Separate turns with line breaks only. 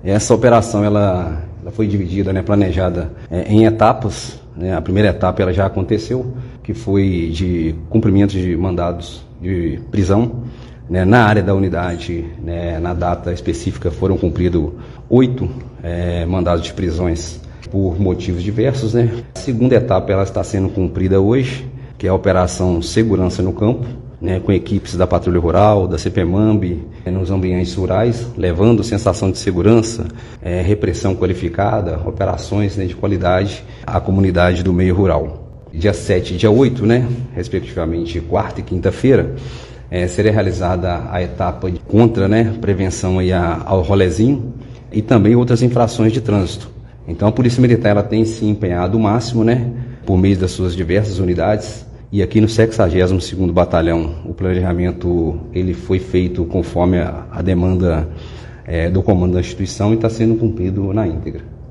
Essa operação ela foi dividida, né, planejada em etapas. Né? A primeira etapa ela já aconteceu, que foi de cumprimento de mandados de prisão. Né? Na área da unidade, né, na data específica, foram cumpridos 8 mandados de prisões por motivos diversos. Né? A segunda etapa ela está sendo cumprida hoje, que é a Operação Segurança no Campo, né, com equipes da Patrulha Rural, da CPMAMB, nos ambientes rurais, levando sensação de segurança, repressão qualificada, operações, né, de qualidade à comunidade do meio rural. Dia 7 e dia 8, né, respectivamente, quarta e quinta-feira, será realizada a etapa contra, né, prevenção aí ao rolezinho e também outras infrações de trânsito. Então a Polícia Militar ela tem se empenhado o máximo, né, por meio das suas diversas unidades. E aqui no 62º Batalhão, o planejamento ele foi feito conforme a demanda do comando da instituição e está sendo cumprido na íntegra.